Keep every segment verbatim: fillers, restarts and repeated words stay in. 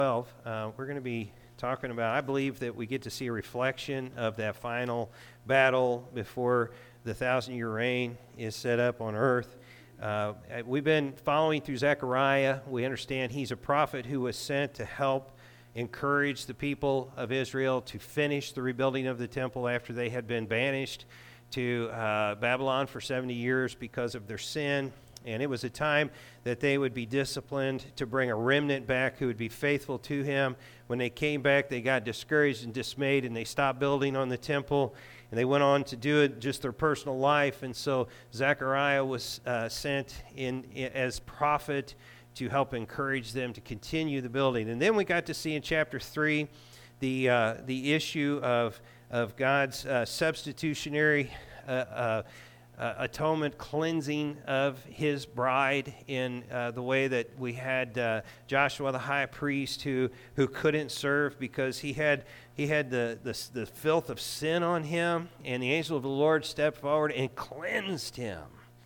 twelve, uh, we're going to be talking about, I believe that we get to see a reflection of that final battle before the thousand-year reign is set up on earth. Uh, we've been following through Zechariah. We understand he's a prophet who was sent to help encourage the people of Israel to finish the rebuilding of the temple after they had been banished to uh, Babylon for seventy years because of their sin. And it was a time that they would be disciplined to bring a remnant back who would be faithful to him. When they came back, they got discouraged and dismayed, and they stopped building on the temple, and they went on to do it just their personal life. And so Zechariah was uh, sent in, in as prophet to help encourage them to continue the building. And then we got to see in chapter three the uh, the issue of of God's uh, substitutionary uh, uh, uh, atonement, cleansing of His bride in uh, the way that we had uh, Joshua the high priest who who couldn't serve because he had he had the, the the filth of sin on him, and the angel of the Lord stepped forward and cleansed him.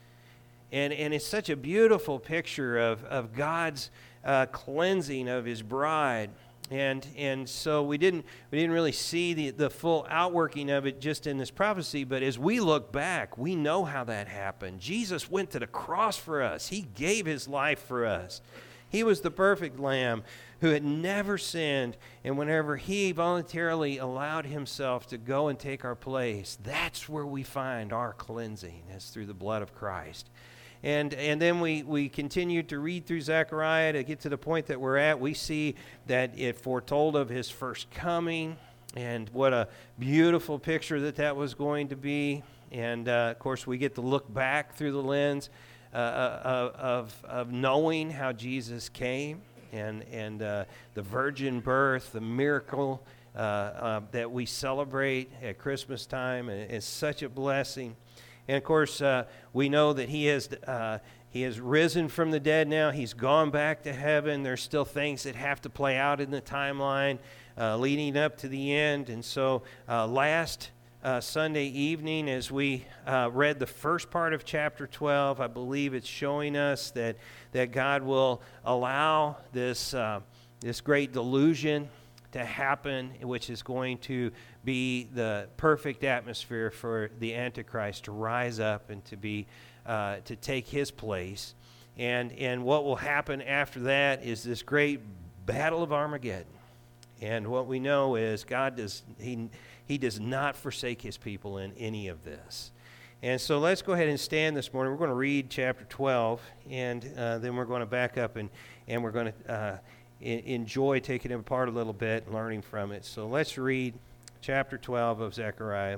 And and it's such a beautiful picture of, of God's uh, cleansing of His bride. And and so we didn't we didn't really see the, the full outworking of it just in this prophecy, but as we look back, we know how that happened. Jesus went to the cross for us. He gave His life for us. He was the perfect lamb who had never sinned, and whenever He voluntarily allowed Himself to go and take our place, that's where we find our cleansing, is through the blood of Christ. And and then we, we continued to read through Zechariah to get to the point that we're at. We see that it foretold of His first coming, and what a beautiful picture that that was going to be. And, uh, of course, we get to look back through the lens uh, of, of knowing how Jesus came and, and uh, the virgin birth, the miracle uh, uh, that we celebrate at Christmas time. And it's such a blessing. And, of course, uh, we know that he has uh, he has risen from the dead now. He's gone back to heaven. There's still things that have to play out in the timeline uh, leading up to the end. And so uh, last uh, Sunday evening, as we uh, read the first part of chapter twelve, I believe it's showing us that, that God will allow this uh, this great delusion to happen, which is going to be the perfect atmosphere for the Antichrist to rise up and to be uh, to take his place. And and what will happen after that is this great battle of Armageddon. And what we know is God does he he does not forsake His people in any of this. And so let's go ahead and stand this morning. We're going to read chapter twelve, and uh, then we're going to back up and and we're going to uh, enjoy taking it apart a little bit and learning from it. So let's read chapter twelve of Zechariah.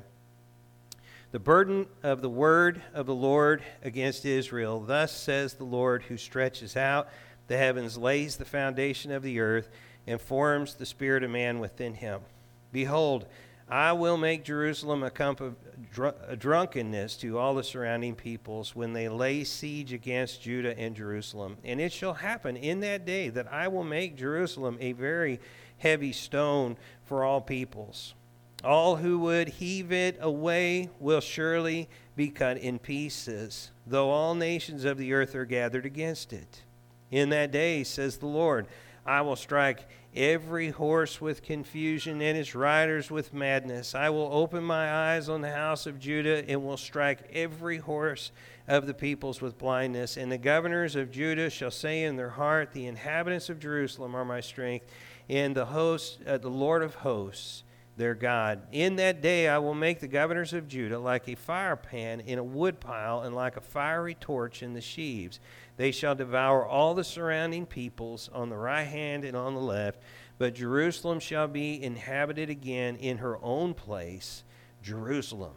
The burden of the word of the Lord against Israel. Thus says the Lord, who stretches out the heavens, lays the foundation of the earth, and forms the spirit of man within him. Behold, I will make Jerusalem a cup of dr- a drunkenness to all the surrounding peoples when they lay siege against Judah and Jerusalem. And it shall happen in that day that I will make Jerusalem a very heavy stone for all peoples. All who would heave it away will surely be cut in pieces, though all nations of the earth are gathered against it. In that day, says the Lord, I will strike every horse with confusion and its riders with madness. I will open my eyes on the house of Judah and will strike every horse of the peoples with blindness. And the governors of Judah shall say in their heart, the inhabitants of Jerusalem are my strength, and the host, uh, the Lord of hosts, their God. In that day I will make the governors of Judah like a fire pan in a wood pile, and like a fiery torch in the sheaves. They shall devour all the surrounding peoples on the right hand and on the left, but Jerusalem shall be inhabited again in her own place, Jerusalem.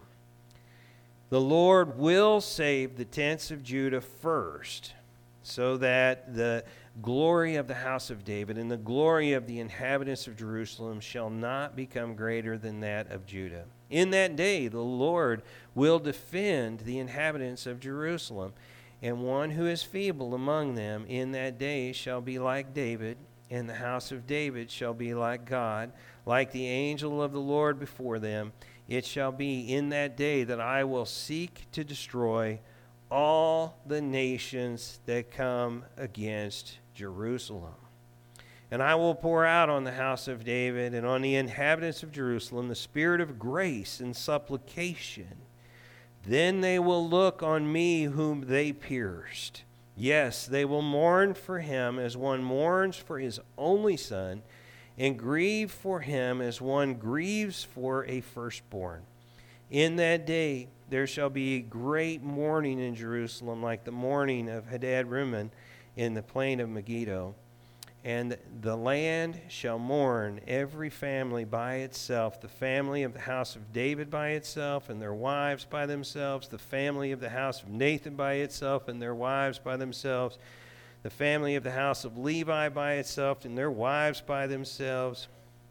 The Lord will save the tents of Judah first, so that the glory of the house of David and the glory of the inhabitants of Jerusalem shall not become greater than that of Judah. In that day the Lord will defend the inhabitants of Jerusalem, and one who is feeble among them in that day shall be like David, and the house of David shall be like God, like the angel of the Lord before them. It shall be in that day that I will seek to destroy all the nations that come against Jerusalem. And I will pour out on the house of David and on the inhabitants of Jerusalem the spirit of grace and supplication. Then they will look on me whom they pierced. Yes, they will mourn for him as one mourns for his only son, and grieve for him as one grieves for a firstborn. In that day there shall be great mourning in Jerusalem, like the mourning of Hadad-rimmon in the plain of Megiddo. And the land shall mourn, every family by itself, the family of the house of David by itself, and their wives by themselves, the family of the house of Nathan by itself, and their wives by themselves, the family of the house of Levi by itself, and their wives by themselves,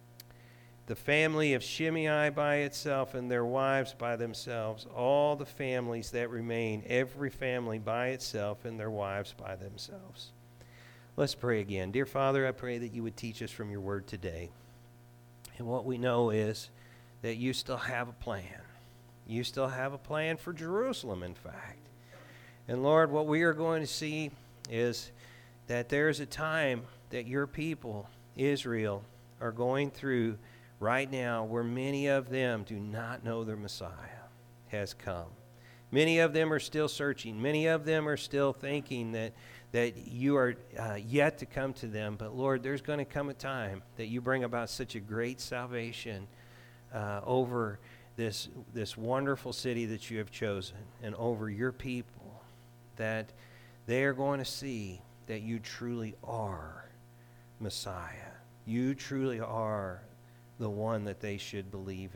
the family of Shimei by itself, and their wives by themselves, all the families that remain, every family by itself, and their wives by themselves. Let's pray again. Dear Father, I pray that you would teach us from your word today. And what we know is that you still have a plan. You still have a plan for Jerusalem, in fact. And Lord, what we are going to see is that there is a time that your people, Israel, are going through right now where many of them do not know their Messiah has come. Many of them are still searching. Many of them are still thinking that that you are uh, yet to come to them. But Lord, there's going to come a time that you bring about such a great salvation uh, over this, this wonderful city that you have chosen and over your people, that they are going to see that you truly are Messiah. You truly are the one that they should believe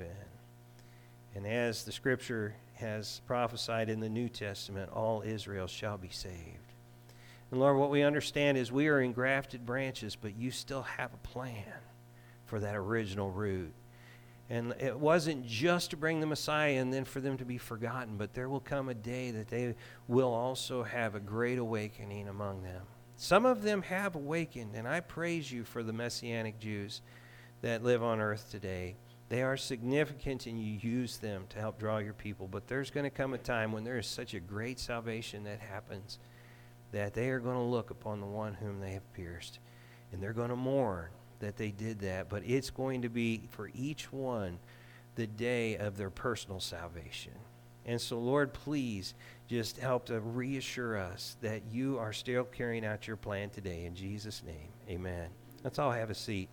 in. And as the Scripture has prophesied in the New Testament, all Israel shall be saved. And Lord, what we understand is we are engrafted branches, but you still have a plan for that original root. And it wasn't just to bring the Messiah and then for them to be forgotten, but there will come a day that they will also have a great awakening among them. Some of them have awakened, and I praise you for the Messianic Jews that live on earth today. They are significant, and you use them to help draw your people. But there's going to come a time when there is such a great salvation that happens that they are going to look upon the one whom they have pierced, and they're going to mourn that they did that. But it's going to be, for each one, the day of their personal salvation. And so, Lord, please just help to reassure us that you are still carrying out your plan today. In Jesus' name, amen. Let's all have a seat.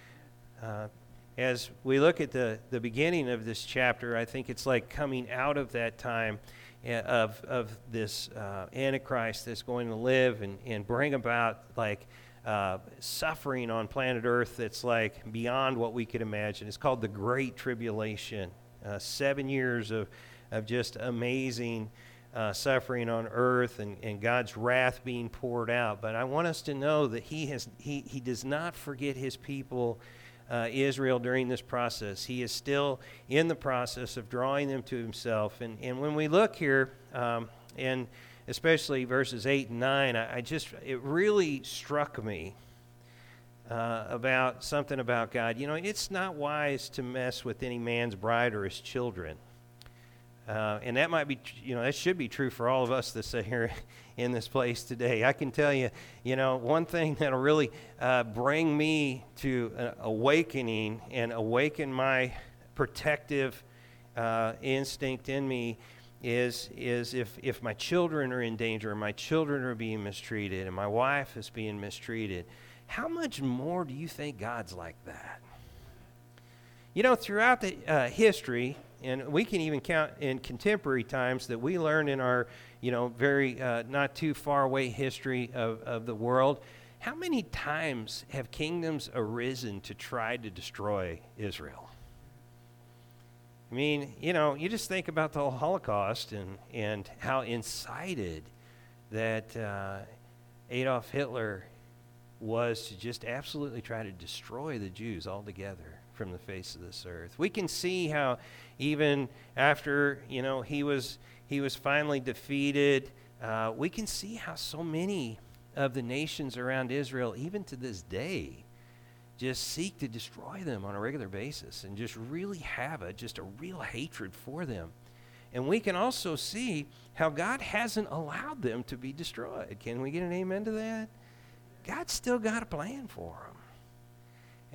Uh, as we look at the, the beginning of this chapter, I think it's like coming out of that time of of this uh, Antichrist that's going to live and, and bring about like uh, suffering on planet Earth that's like beyond what we could imagine. It's called the Great Tribulation. Uh, seven years of, of just amazing uh, suffering on earth and, and God's wrath being poured out. But I want us to know that he has he, he does not forget his people, Uh, Israel, during this process. He is still in the process of drawing them to himself. And, and when we look here, um, and especially verses eight and nine, I, I just, it really struck me uh, about something about God. You know, it's not wise to mess with any man's bride or his children. Uh, and that might be, you know, that should be true for all of us that sit here in this place today. I can tell you, you know, one thing that'll really uh, bring me to an awakening and awaken my protective uh, instinct in me is is if, if my children are in danger, or my children are being mistreated, and my wife is being mistreated. How much more do you think God's like that? You know, throughout the uh, history, and we can even count in contemporary times that we learn in our, you know, very uh, not too far away history of, of the world, how many times have kingdoms arisen to try to destroy Israel? I mean, you know, you just think about the Holocaust and, and how incited that uh, Adolf Hitler was to just absolutely try to destroy the Jews altogether from the face of this earth. We can see how even after, you know, he was he was finally defeated, uh, we can see how so many of the nations around Israel, even to this day, just seek to destroy them on a regular basis and just really have a, just a real hatred for them. And we can also see how God hasn't allowed them to be destroyed. Can we get an amen to that? God's still got a plan for them.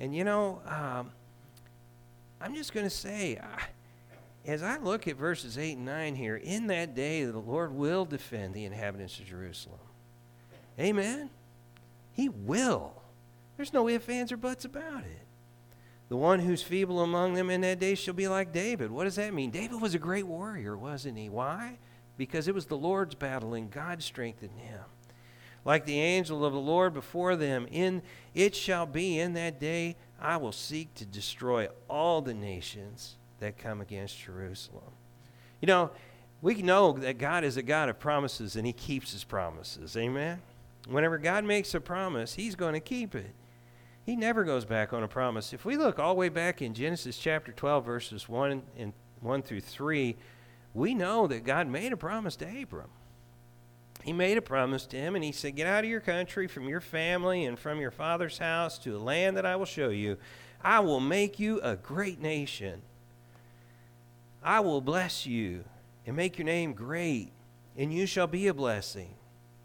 And you know, um, I'm just going to say, I, as I look at verses eight and nine here, in that day the Lord will defend the inhabitants of Jerusalem. Amen? He will. There's no ifs, ands, or buts about it. The one who's feeble among them in that day shall be like David. What does that mean? David was a great warrior, wasn't he? Why? Because it was the Lord's battle and God strengthened him. Like the angel of the Lord before them, in it shall be in that day I will seek to destroy all the nations that come against Jerusalem. You know, we know that God is a God of promises and he keeps his promises. Amen? Whenever God makes a promise, he's going to keep it. He never goes back on a promise. If we look all the way back in Genesis chapter twelve, verses one and one through three, we know that God made a promise to Abram. He made a promise to him, and he said, get out of your country, from your family, and from your father's house to a land that I will show you. I will make you a great nation. I will bless you and make your name great, and you shall be a blessing.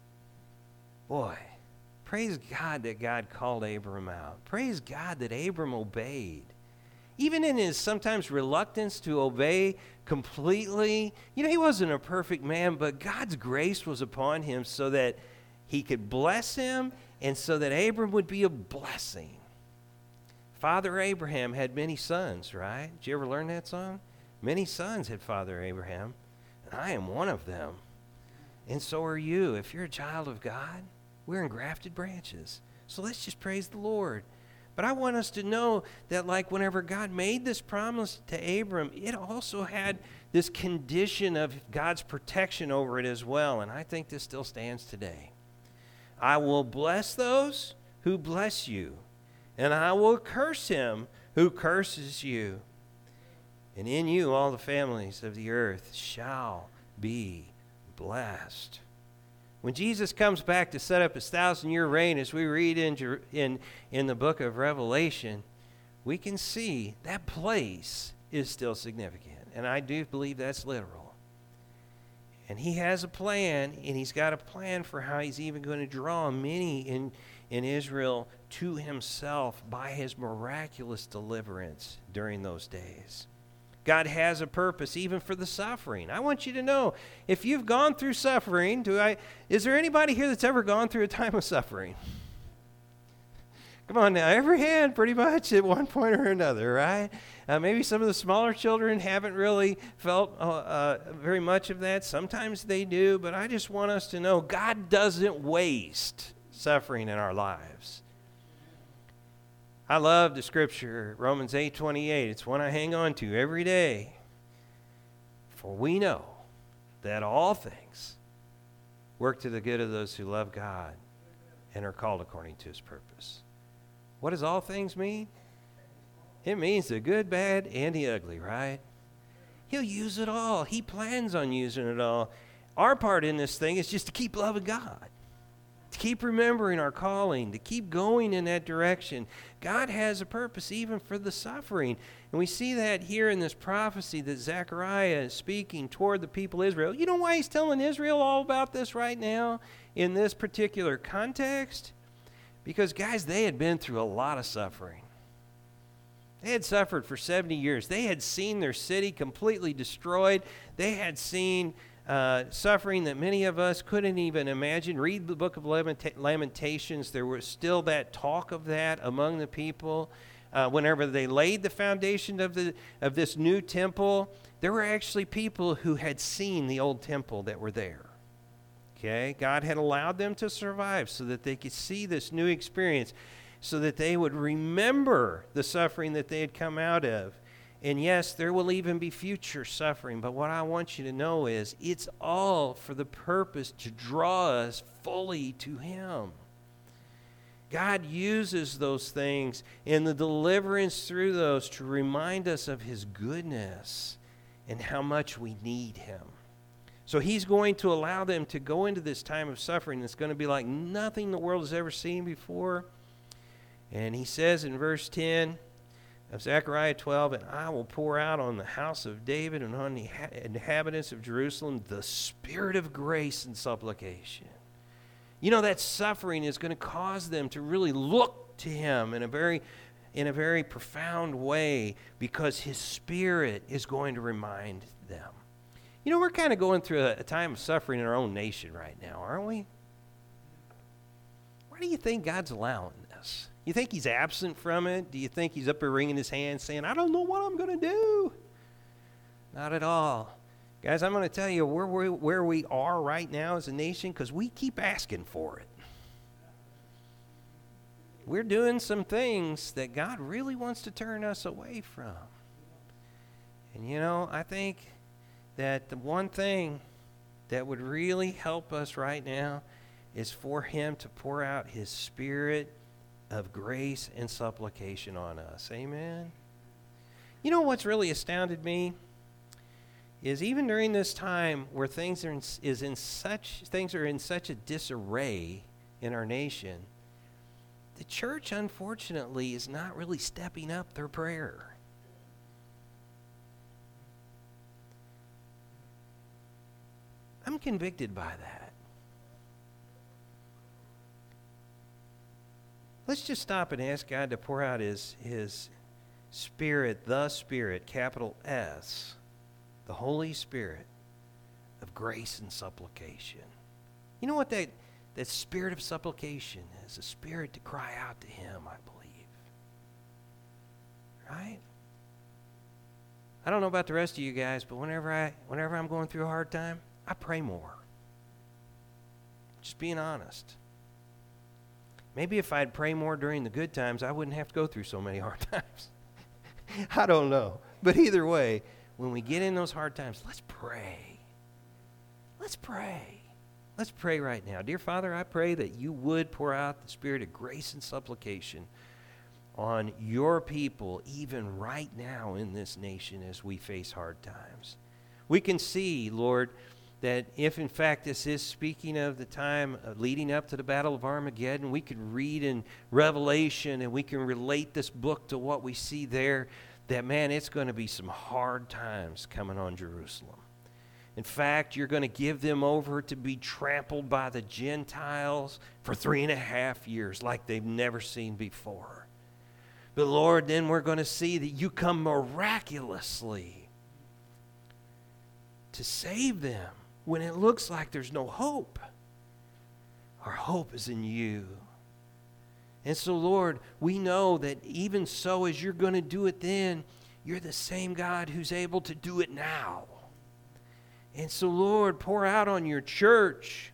Boy, praise God that God called Abram out. Praise God that Abram obeyed. Even in his sometimes reluctance to obey completely, you know, he wasn't a perfect man, but God's grace was upon him so that he could bless him and so that Abram would be a blessing. Father Abraham had many sons, right? Did you ever learn that song? Many sons had Father Abraham, and I am one of them. And so are you. If you're a child of God, we're engrafted branches. So let's just praise the Lord. But I want us to know that, like, whenever God made this promise to Abram, it also had this condition of God's protection over it as well. And I think this still stands today. I will bless those who bless you, and I will curse him who curses you. And in you all the families of the earth shall be blessed. When Jesus comes back to set up his thousand-year reign, as we read in, in, in the book of Revelation, we can see that place is still significant. And I do believe that's literal. And he has a plan, and he's got a plan for how he's even going to draw many in, in Israel to himself by his miraculous deliverance during those days. God has a purpose even for the suffering. I want you to know, if you've gone through suffering, do I? Is there anybody here that's ever gone through a time of suffering? Come on now, every hand pretty much at one point or another, right? Uh, maybe some of the smaller children haven't really felt uh, uh, very much of that. Sometimes they do, but I just want us to know God doesn't waste suffering in our lives. I love the scripture, Romans eight twenty-eight. It's one I hang on to every day. For we know that all things work to the good of those who love God and are called according to his purpose. What does all things mean? It means the good, bad, and the ugly, right? He'll use it all. He plans on using it all. Our part in this thing is just to keep loving God. To keep remembering our calling, to keep going in that direction. God has a purpose even for the suffering. And we see that here in this prophecy that Zechariah is speaking toward the people of Israel. You know why he's telling Israel all about this right now in this particular context? Because, guys, they had been through a lot of suffering. They had suffered for seventy years. They had seen their city completely destroyed. They had seen Uh, suffering that many of us couldn't even imagine. Read the book of Lamentations. There was still that talk of that among the people. Uh, whenever they laid the foundation of the of this new temple, there were actually people who had seen the old temple that were there. Okay, God had allowed them to survive so that they could see this new experience, so that they would remember the suffering that they had come out of. And yes, there will even be future suffering, but what I want you to know is it's all for the purpose to draw us fully to him. God uses those things and the deliverance through those to remind us of his goodness and how much we need him. So he's going to allow them to go into this time of suffering that's going to be like nothing the world has ever seen before. And he says in verse ten of Zechariah twelve, and I will pour out on the house of David and on the inhabitants of Jerusalem the spirit of grace and supplication. You know, that suffering is going to cause them to really look to him in a very in a very profound way because his Spirit is going to remind them. You know, we're kind of going through a, a time of suffering in our own nation right now, aren't we? Why do you think God's allowing this? You think he's absent from it? Do you think he's up there wringing his hands saying, I don't know what I'm going to do? Not at all. Guys, I'm going to tell you where we, where we are right now as a nation because we keep asking for it. We're doing some things that God really wants to turn us away from. And you know, I think that the one thing that would really help us right now is for him to pour out his Spirit of grace and supplication on us. Amen? You know what's really astounded me is even during this time where things are in, is in such things are in such a disarray in our nation, the church, unfortunately, is not really stepping up their prayer. I'm convicted by that. Let's just stop and ask God to pour out his, his Spirit, the Spirit, capital S, the Holy Spirit of grace and supplication. You know what that, that spirit of supplication is? A spirit to cry out to him, I believe. Right? I don't know about the rest of you guys, but whenever, I, whenever I'm going through a hard time, I pray more. Just being honest. Maybe if I'd pray more during the good times, I wouldn't have to go through so many hard times. I don't know. But either way, when we get in those hard times, let's pray. Let's pray. Let's pray right now. Dear Father, I pray that you would pour out the Spirit of grace and supplication on your people, even right now in this nation as we face hard times. We can see, Lord, that if in fact this is speaking of the time leading up to the Battle of Armageddon, we could read in Revelation and we can relate this book to what we see there, that, man, it's going to be some hard times coming on Jerusalem. In fact, you're going to give them over to be trampled by the Gentiles for three and a half years like they've never seen before. But, Lord, then we're going to see that you come miraculously to save them when it looks like there's no hope. Our hope is in you. And so, Lord, we know that even so as you're going to do it then, you're the same God who's able to do it now. And so, Lord, pour out on your church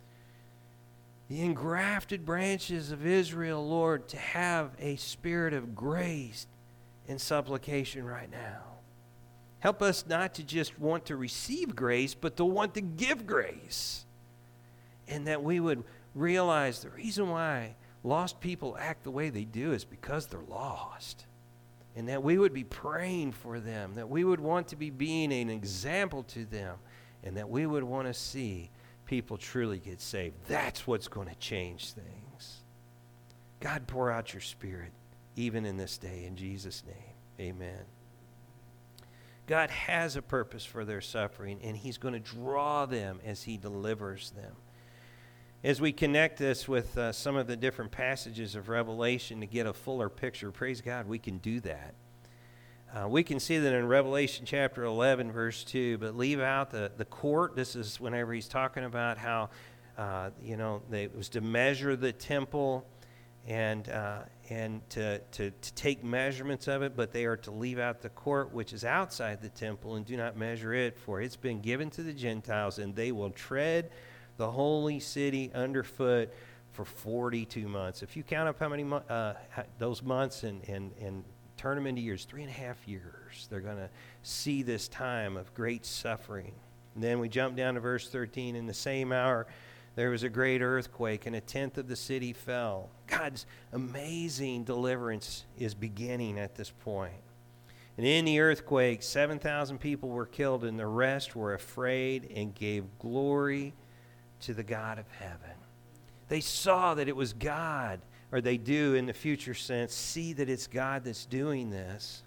the engrafted branches of Israel, Lord, to have a spirit of grace and supplication right now. Help us not to just want to receive grace, but to want to give grace. And that we would realize the reason why lost people act the way they do is because they're lost. And that we would be praying for them, that we would want to be being an example to them, and that we would want to see people truly get saved. That's what's going to change things. God, pour out your Spirit even in this day. In Jesus' name, amen. God has a purpose for their suffering, and he's going to draw them as he delivers them. As we connect this with uh, some of the different passages of Revelation to get a fuller picture, praise God, we can do that. Uh, we can see that in Revelation chapter eleven, verse two, but leave out the, the court. This is whenever he's talking about how, uh, you know, they, it was to measure the temple and uh, and to, to, to take measurements of it, but they are to leave out the court, which is outside the temple, and do not measure it, for it's been given to the Gentiles, and they will tread the holy city underfoot for forty-two months. If you count up how many mo- uh, those months and, and, and turn them into years, three and a half years, they're going to see this time of great suffering. And then we jump down to verse thirteen. In the same hour, there was a great earthquake, and a tenth of the city fell. God's amazing deliverance is beginning at this point. And in the earthquake, seven thousand people were killed, and the rest were afraid and gave glory to the God of heaven. They saw that it was God, or they do in the future sense, see that it's God that's doing this.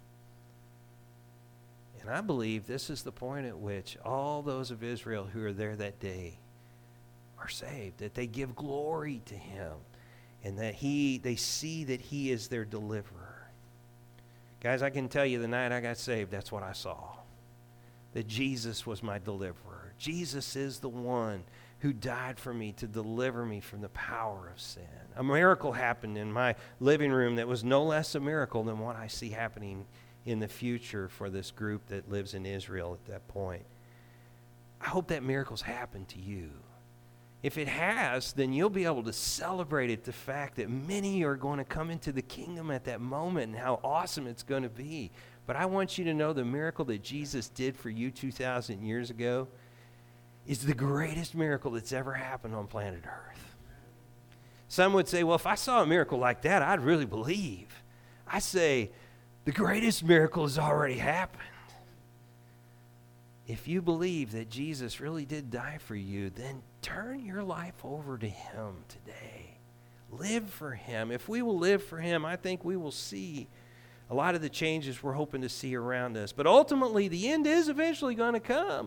And I believe this is the point at which all those of Israel who are there that day are saved, that they give glory to him, and that he they see that he is their deliverer. Guys, I can tell you the night I got saved, that's what I saw. That Jesus was my deliverer. Jesus is the one who died for me to deliver me from the power of sin. A miracle happened in my living room that was no less a miracle than what I see happening in the future for this group that lives in Israel at that point. I hope that miracle's happened to you. If it has, then you'll be able to celebrate it, the fact that many are going to come into the kingdom at that moment and how awesome it's going to be. But I want you to know the miracle that Jesus did for you two thousand years ago is the greatest miracle that's ever happened on planet Earth. Some would say, well, if I saw a miracle like that, I'd really believe. I say, the greatest miracle has already happened. If you believe that Jesus really did die for you, then turn your life over to him today. Live for him. If we will live for him, I think we will see a lot of the changes we're hoping to see around us. But ultimately, the end is eventually going to come.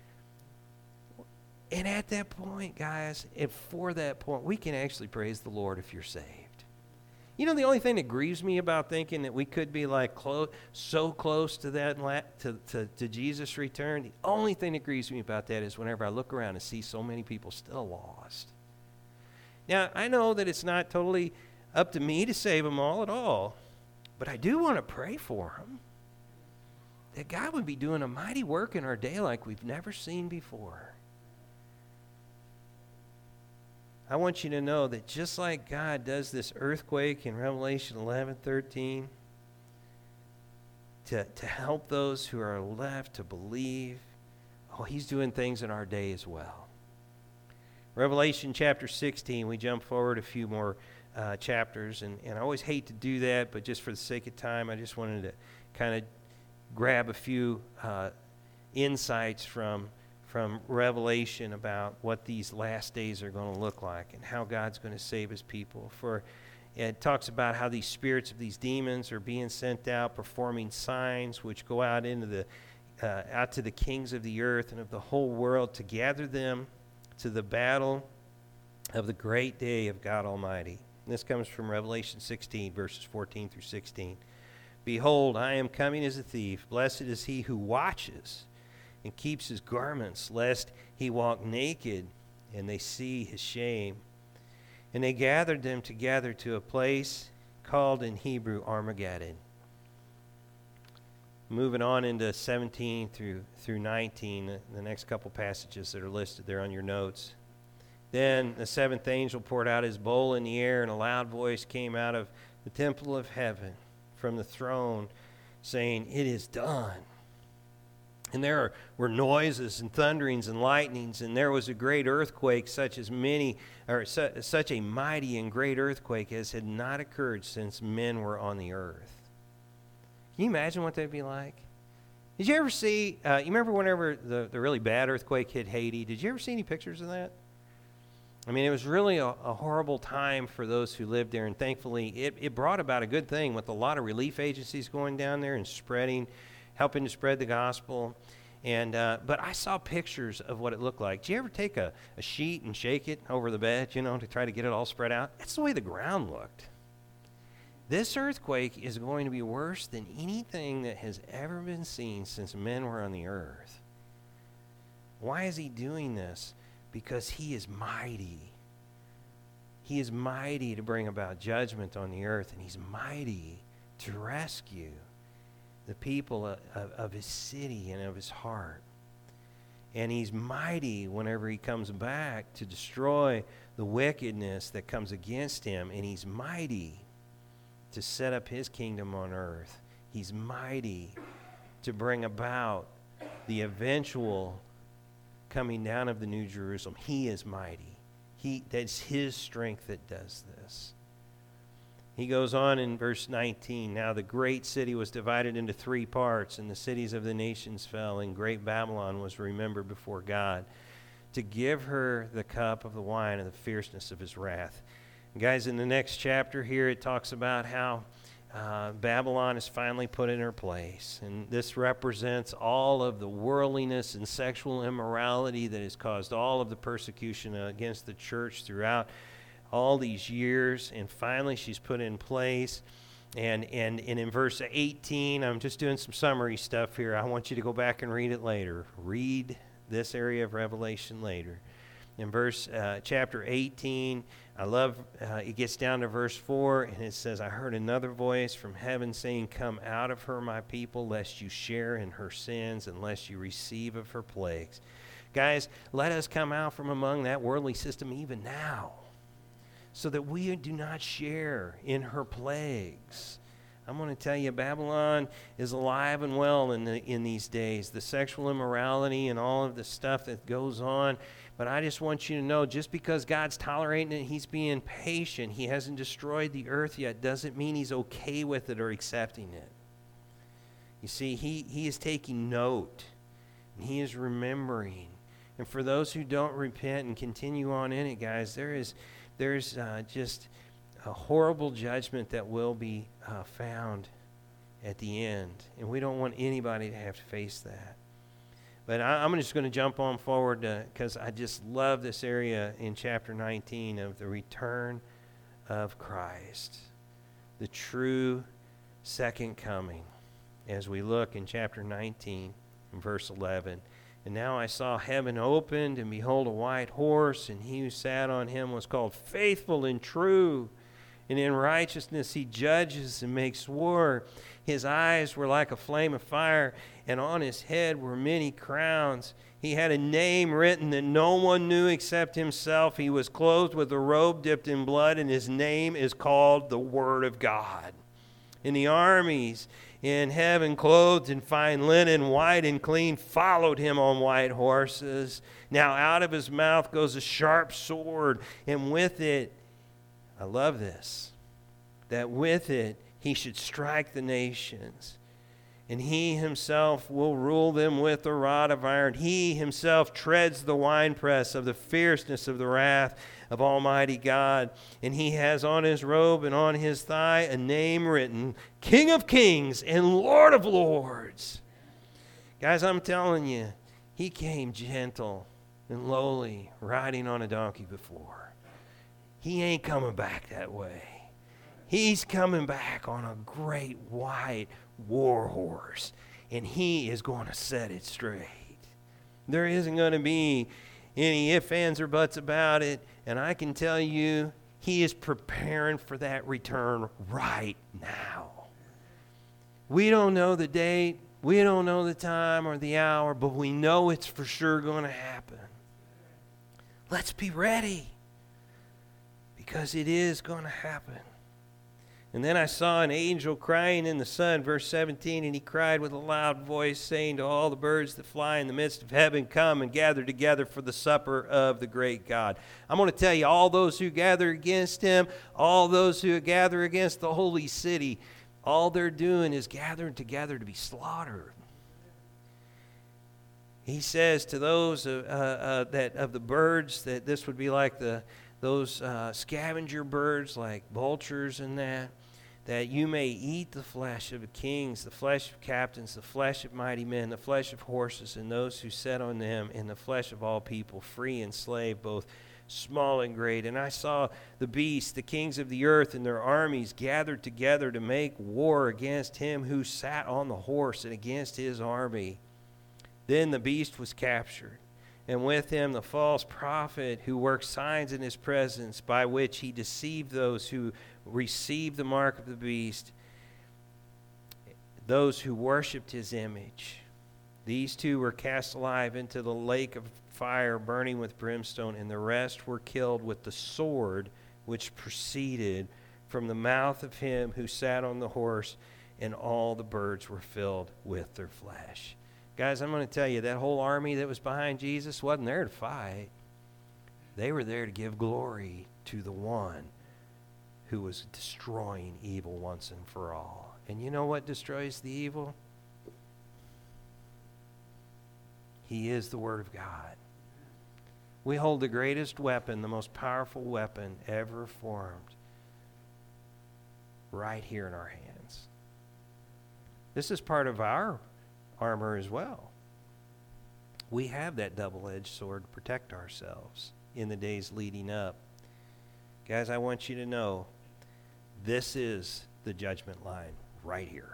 And at that point, guys, and for that point, we can actually praise the Lord if you're saved. You know, the only thing that grieves me about thinking that we could be like close, so close to that, to, to, to Jesus' return, the only thing that grieves me about that is whenever I look around and see so many people still lost. Now, I know that it's not totally up to me to save them all at all, but I do want to pray for them. That God would be doing a mighty work in our day like we've never seen before. I want you to know that just like God does this earthquake in Revelation eleven thirteen to, to help those who are left to believe, oh, he's doing things in our day as well. Revelation chapter sixteen, we jump forward a few more uh, chapters, and, and I always hate to do that, but just for the sake of time, I just wanted to kind of grab a few uh, insights from from Revelation about what these last days are going to look like and how God's going to save his people. For it talks about how these spirits of these demons are being sent out, performing signs which go out into the uh, out to the kings of the earth and of the whole world to gather them to the battle of the great day of God Almighty. And this comes from Revelation sixteen, verses fourteen through sixteen. Behold, I am coming as a thief. Blessed is he who watches and keeps his garments, lest he walk naked and they see his shame. And they gathered them together to a place called in Hebrew Armageddon. Moving on into seventeen through through nineteen, the next couple passages that are listed there on your notes. Then the seventh angel poured out his bowl in the air, and a loud voice came out of the temple of heaven from the throne, saying, "It is done." And there were noises and thunderings and lightnings, and there was a great earthquake, such as many, or su- such a mighty and great earthquake as had not occurred since men were on the earth. Can you imagine what that'd be like? Did you ever see? Uh, you remember whenever the, the really bad earthquake hit Haiti? Did you ever see any pictures of that? I mean, it was really a, a horrible time for those who lived there, and thankfully, it, it brought about a good thing with a lot of relief agencies going down there and spreading. helping to spread the gospel. And uh, but I saw pictures of what it looked like. Do you ever take a, a sheet and shake it over the bed, you know, to try to get it all spread out? That's the way the ground looked. This earthquake is going to be worse than anything that has ever been seen since men were on the earth. Why is he doing this? Because he is mighty. He is mighty to bring about judgment on the earth, and he's mighty to rescue the people of, of, of his city and of his heart. And he's mighty whenever he comes back to destroy the wickedness that comes against him. And he's mighty to set up his kingdom on earth. He's mighty to bring about the eventual coming down of the New Jerusalem. He is mighty. He, that's his strength that does this. He goes on in verse nineteen, now the great city was divided into three parts, and the cities of the nations fell, and great Babylon was remembered before God, to give her the cup of the wine of the fierceness of his wrath. And guys, in the next chapter here, it talks about how uh, Babylon is finally put in her place. And this represents all of the worldliness and sexual immorality that has caused all of the persecution against the church throughout all these years, and finally she's put in place. And, and, and in verse eighteen, I'm just doing some summary stuff here. I want you to go back and read it later. Read this area of Revelation later. In verse uh, chapter eighteen, I love, uh, it gets down to verse four, and it says, I heard another voice from heaven saying, come out of her, my people, lest you share in her sins, and lest you receive of her plagues. Guys, let us come out from among that worldly system even now, so that we do not share in her plagues. I'm going to tell you, Babylon is alive and well in, the, in these days. The sexual immorality and all of the stuff that goes on. But I just want you to know, just because God's tolerating it, he's being patient. He hasn't destroyed the earth yet. Doesn't mean he's okay with it or accepting it. You see, he, he is taking note. And he is remembering. And for those who don't repent and continue on in it, guys, there is... There's uh, just a horrible judgment that will be uh, found at the end. And we don't want anybody to have to face that. But I, I'm just going to jump on forward because I just love this area in chapter nineteen of the return of Christ. The true second coming. As we look in chapter nineteen, in verse eleven. And now I saw heaven opened, and behold, a white horse, and he who sat on him was called Faithful and True. And in righteousness he judges and makes war. His eyes were like a flame of fire, and on his head were many crowns. He had a name written that no one knew except himself. He was clothed with a robe dipped in blood, and his name is called the Word of God. And the armies in heaven, clothed in fine linen, white and clean, followed him on white horses. Now out of his mouth goes a sharp sword, and with it, I love this, that with it he should strike the nations. And he himself will rule them with a rod of iron. He himself treads the winepress of the fierceness of the wrath of Almighty God. And he has on his robe and on his thigh a name written, King of Kings and Lord of Lords. Guys, I'm telling you, he came gentle and lowly, riding on a donkey before. He ain't coming back that way. He's coming back on a great white war horse, and he is going to set it straight. There isn't going to be any ifs, ands, or buts about it, and I can tell you, he is preparing for that return right now. We don't know the date, we don't know the time or the hour, but we know it's for sure going to happen. Let's be ready, because it is going to happen. And then I saw an angel crying in the sun, verse seventeen, and he cried with a loud voice, saying to all the birds that fly in the midst of heaven, come and gather together for the supper of the great God. I'm going to tell you, all those who gather against him, all those who gather against the holy city, all they're doing is gathering together to be slaughtered. He says to those uh, uh, that of the birds that this would be like the those uh, scavenger birds like vultures and that, that you may eat the flesh of kings, the flesh of captains, the flesh of mighty men, the flesh of horses and those who sat on them, and the flesh of all people, free and slave, both small and great. And I saw the beasts, the kings of the earth, and their armies gathered together to make war against him who sat on the horse and against his army. Then the beast was captured, and with him the false prophet who worked signs in his presence, by which he deceived those who received the mark of the beast, those who worshipped his image. These two were cast alive into the lake of fire burning with brimstone, and the rest were killed with the sword which proceeded from the mouth of him who sat on the horse, and all the birds were filled with their flesh. Guys, I'm going to tell you, that whole army that was behind Jesus wasn't there to fight. They were there to give glory to the one who was destroying evil once and for all. And you know what destroys the evil? He is the Word of God. We hold the greatest weapon, the most powerful weapon ever formed, right here in our hands. This is part of our armor as well. We have that double-edged sword to protect ourselves in the days leading up. Guys, I want you to know this is the judgment line right here.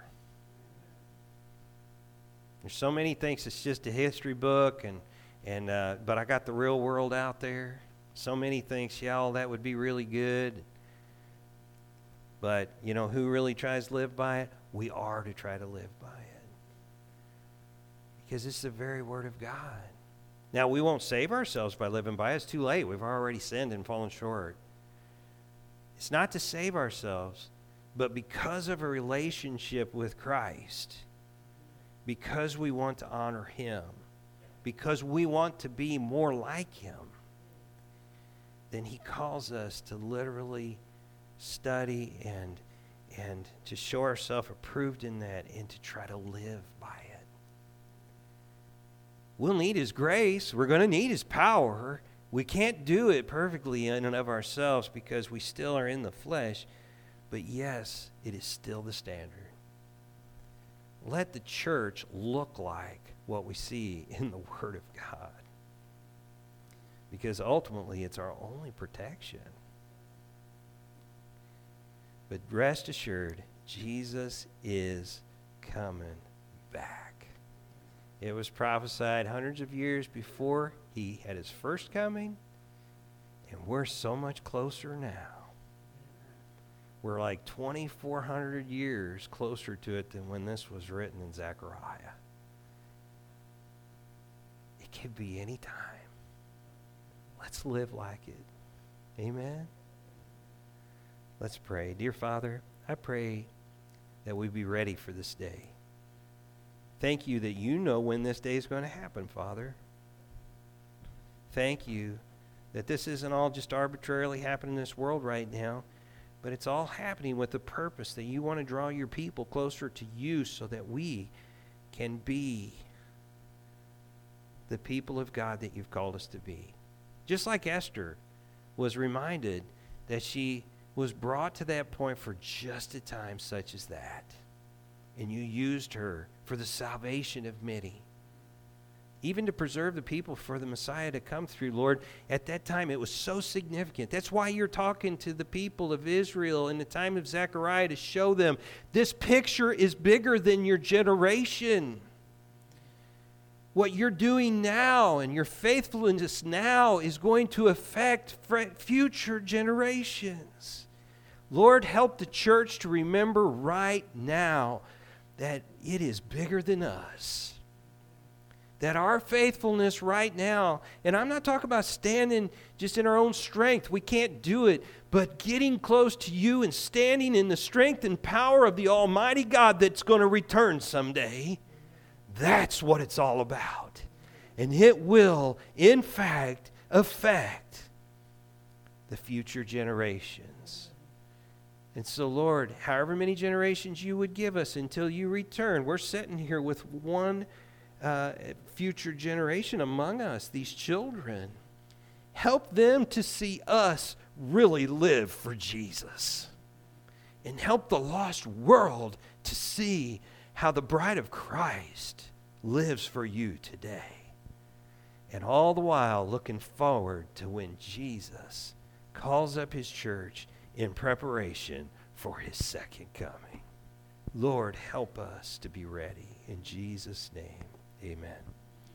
There's so many things it's just a history book, and, and uh, but I got the real world out there. So many things, yeah, all that would be really good. But, you know, who really tries to live by it? We are to try to live by it. Because it's the very Word of God. Now, we won't save ourselves by living by it. It's too late. We've already sinned and fallen short. It's not to save ourselves, but because of a relationship with Christ, because we want to honor Him, because we want to be more like Him, then He calls us to literally study and and to show ourselves approved in that and to try to live by it. We'll need His grace. We're going to need His power. We can't do it perfectly in and of ourselves because we still are in the flesh. But yes, it is still the standard. Let the church look like what we see in the Word of God. Because ultimately, it's our only protection. But rest assured, Jesus is coming back. It was prophesied hundreds of years before He had His first coming, and we're so much closer now. We're like twenty-four hundred years closer to it than when this was written in Zechariah. It could be any time. Let's live like it. Amen? Let's pray. Dear Father, I pray that we be ready for this day. Thank you that you know when this day is going to happen, Father. Thank you that this isn't all just arbitrarily happening in this world right now, but it's all happening with the purpose that you want to draw your people closer to you so that we can be the people of God that you've called us to be. Just like Esther was reminded that she was brought to that point for just a time such as that. And you used her for the salvation of many. Even to preserve the people for the Messiah to come through, Lord. At that time, it was so significant. That's why you're talking to the people of Israel in the time of Zechariah to show them this picture is bigger than your generation. What you're doing now and your faithfulness now is going to affect future generations. Lord, help the church to remember right now that it is bigger than us. That our faithfulness right now, and I'm not talking about standing just in our own strength. We can't do it. But getting close to you and standing in the strength and power of the Almighty God that's going to return someday. That's what it's all about. And it will, in fact, affect the future generations. And so, Lord, however many generations you would give us until you return, we're sitting here with one uh, future generation among us, these children. Help them to see us really live for Jesus. And help the lost world to see how the bride of Christ lives for you today. And all the while looking forward to when Jesus calls up His church in preparation for His second coming. Lord, help us to be ready. In Jesus' name, amen.